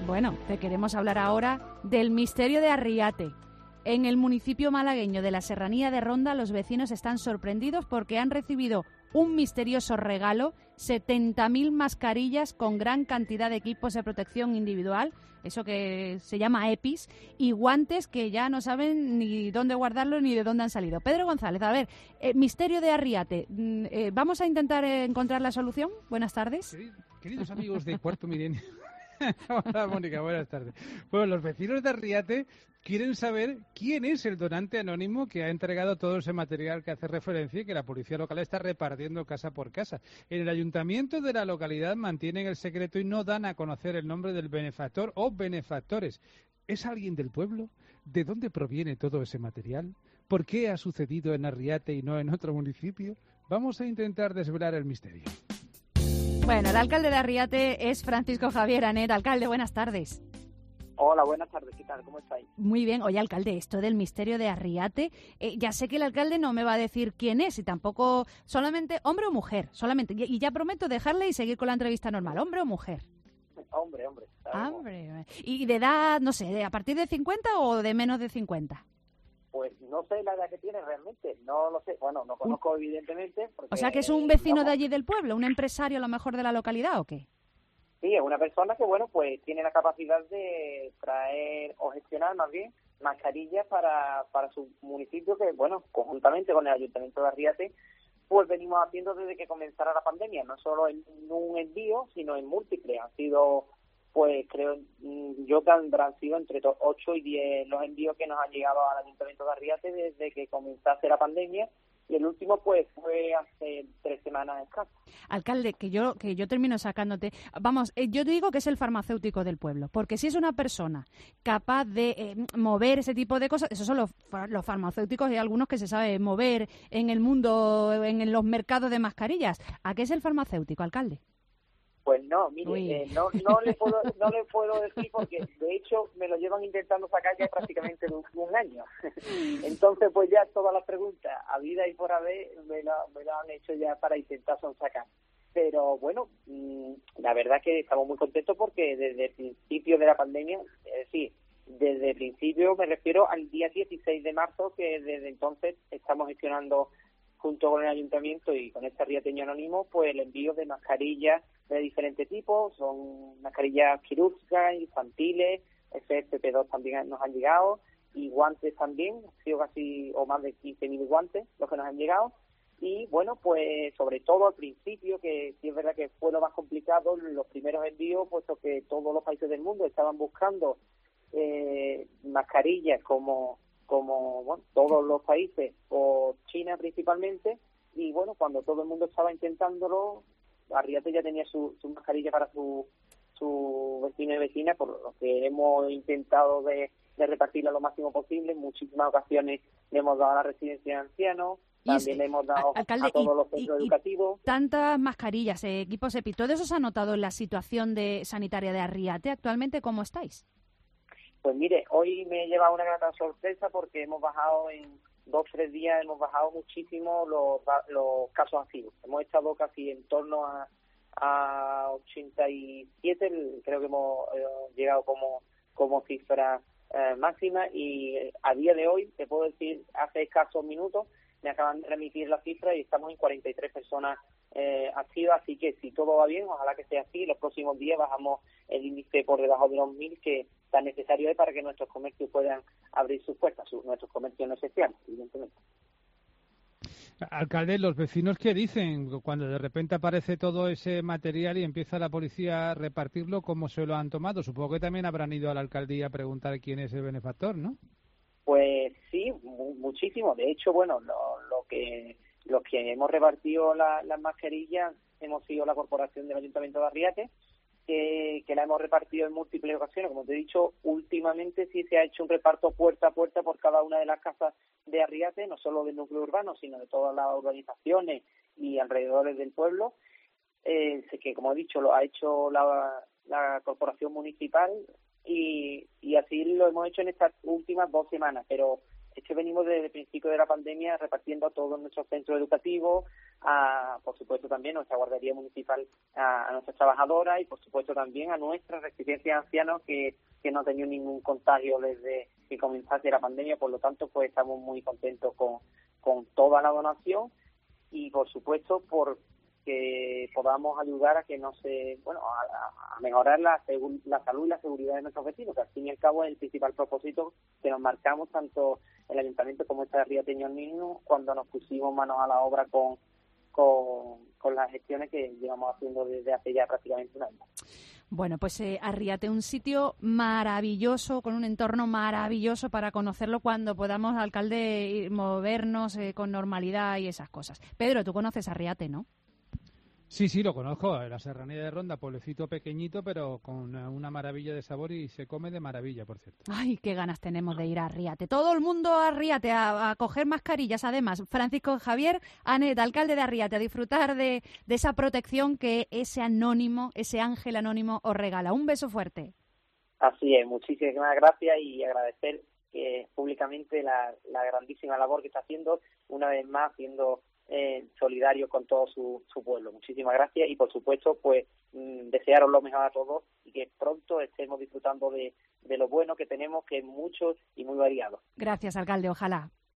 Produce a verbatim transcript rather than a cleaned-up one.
Bueno, te queremos hablar ahora del misterio de Arriate. En el municipio malagueño de la Serranía de Ronda, los vecinos están sorprendidos porque han recibido un misterioso regalo, setenta mil mascarillas con gran cantidad de equipos de protección individual, eso que se llama EPIs, y guantes que ya no saben ni dónde guardarlos ni de dónde han salido. Pedro González, a ver, eh, misterio de Arriate, eh, ¿vamos a intentar eh, encontrar la solución? Buenas tardes. Queridos amigos de Cuarto Milenio. Hola, Mónica, buenas tardes. Bueno, los vecinos de Arriate quieren saber quién es el donante anónimo que ha entregado todo ese material que hace referencia y que la policía local está repartiendo casa por casa. En el ayuntamiento de la localidad mantienen el secreto y no dan a conocer el nombre del benefactor o benefactores. ¿Es alguien del pueblo? ¿De dónde proviene todo ese material? ¿Por qué ha sucedido en Arriate y no en otro municipio? Vamos a intentar desvelar el misterio. Bueno, el alcalde de Arriate es Francisco Javier Anet. Alcalde, buenas tardes. Hola, buenas tardes, ¿qué tal? ¿Cómo estáis? Muy bien. Oye, alcalde, esto del misterio de Arriate, eh, ya sé que el alcalde no me va a decir quién es y tampoco, solamente hombre o mujer, solamente. Y ya prometo dejarle y seguir con la entrevista normal. ¿Hombre o mujer? Hombre, hombre. Hombre. ¿Y de edad, no sé, de a partir de cincuenta o de menos de cincuenta? Pues no sé la edad que tiene realmente, no lo sé. Bueno, no conozco un... evidentemente. Porque, o sea, que es un vecino vamos... de allí del pueblo, un empresario a lo mejor de la localidad, ¿o qué? Sí, es una persona que, bueno, pues tiene la capacidad de traer o gestionar más bien mascarillas para, para su municipio que, bueno, conjuntamente con el Ayuntamiento de Arriate, pues venimos haciendo desde que comenzara la pandemia, no solo en un envío, sino en múltiples. Han sido, pues creo yo que han sido entre ocho y diez los envíos que nos han llegado al Ayuntamiento de Arriate desde que comenzase la pandemia. Y el último, pues, fue hace tres semanas escasas. Alcalde, que yo que yo termino sacándote. Vamos, eh, yo te digo que es el farmacéutico del pueblo, porque si es una persona capaz de eh, mover ese tipo de cosas, esos son los, los farmacéuticos y algunos que se sabe mover en el mundo, en los mercados de mascarillas. ¿A qué es el farmacéutico, alcalde? Pues no, mire, eh, no, no, le puedo, no le puedo decir porque de hecho me lo llevan intentando sacar ya prácticamente un, un año. Entonces pues ya todas las preguntas, a vida y por haber, me lo, me lo han hecho ya para intentar sacar. Pero bueno, mmm, la verdad que estamos muy contentos porque desde el principio de la pandemia, es decir, desde el principio me refiero al día dieciséis de marzo, que desde entonces estamos gestionando junto con el ayuntamiento y con este Arriateño Anónimo, pues el envío de mascarillas de diferentes tipos, son mascarillas quirúrgicas, infantiles, F F P dos también nos han llegado, y guantes también, han sido casi o más de quince mil guantes los que nos han llegado, y bueno, pues sobre todo al principio, que sí es verdad que fue lo más complicado, los primeros envíos, puesto que todos los países del mundo estaban buscando eh, mascarillas como... como bueno, todos los países, o China principalmente, y bueno, cuando todo el mundo estaba intentándolo, Arriate ya tenía su, su mascarilla para su, su vecino y vecina, por lo que hemos intentado de, de repartirla lo máximo posible. En muchísimas ocasiones le hemos dado a la residencia de ancianos, también y, le hemos dado alcalde, a todos y, los centros y, educativos. Y tantas mascarillas, eh, equipos EPI, ¿todo eso se ha notado en la situación de sanitaria de Arriate actualmente? ¿Cómo estáis? Pues mire, hoy me he llevado una grata sorpresa porque hemos bajado en dos o tres días, hemos bajado muchísimo los, los casos activos. Hemos estado casi en torno a, a ochenta y siete, creo que hemos eh, llegado como, como cifra eh, máxima, y a día de hoy, te puedo decir, hace escasos minutos, me acaban de remitir la cifra y estamos en cuarenta y tres personas eh, activas, así que si todo va bien, ojalá que sea así, los próximos días bajamos el índice por debajo de los mil, que tan necesario es para que nuestros comercios puedan abrir sus puertas, sus, nuestros comercios no esenciales, evidentemente. Alcalde, ¿los vecinos qué dicen cuando de repente aparece todo ese material y empieza la policía a repartirlo? ¿Cómo se lo han tomado? Supongo que también habrán ido a la alcaldía a preguntar quién es el benefactor, ¿no? Pues sí, muchísimo. De hecho, bueno, lo, lo que los que hemos repartido la, las mascarillas hemos sido la Corporación del Ayuntamiento de Arriate, que, que la hemos repartido en múltiples ocasiones. Como te he dicho, últimamente sí se ha hecho un reparto puerta a puerta por cada una de las casas de Arriate, no solo del núcleo urbano, sino de todas las urbanizaciones y alrededores del pueblo, eh, que como he dicho lo ha hecho la, la Corporación Municipal, y, y así lo hemos hecho en estas últimas dos semanas, pero es que venimos desde el principio de la pandemia repartiendo a todos nuestros centros educativos, a, por supuesto también a nuestra guardería municipal, a, a nuestras trabajadoras y por supuesto también a nuestras residencias de ancianos que, que no han tenido ningún contagio desde que comenzase la pandemia, por lo tanto pues estamos muy contentos con, con toda la donación y por supuesto por que podamos ayudar a que no se, bueno, a, a mejorar la, la salud y la seguridad de nuestros vecinos, que al fin y al cabo es el principal propósito que nos marcamos tanto el Ayuntamiento como esta Arriate Ñormino cuando nos pusimos manos a la obra con, con, con las gestiones que llevamos haciendo desde hace ya prácticamente un año. Bueno, pues eh, Arriate, un sitio maravilloso, con un entorno maravilloso para conocerlo cuando podamos, alcalde, ir, movernos eh, con normalidad y esas cosas. Pedro, tú conoces Arriate, ¿no? Sí, sí, lo conozco. La Serranía de Ronda, pueblecito pequeñito, pero con una maravilla de sabor y se come de maravilla, por cierto. Ay, qué ganas tenemos de ir a Arriate. Todo el mundo a Arriate, a, a coger mascarillas. Además, Francisco Javier Anet, alcalde de Arriate, a disfrutar de, de esa protección que ese anónimo, ese ángel anónimo os regala. Un beso fuerte. Así es, muchísimas gracias y agradecer que públicamente la, la grandísima labor que está haciendo, una vez más, siendo Eh, solidario con todo su, su pueblo. Muchísimas gracias y por supuesto pues mmm, desearos lo mejor a todos y que pronto estemos disfrutando de, de lo bueno que tenemos, que es mucho y muy variado. Gracias, alcalde, ojalá.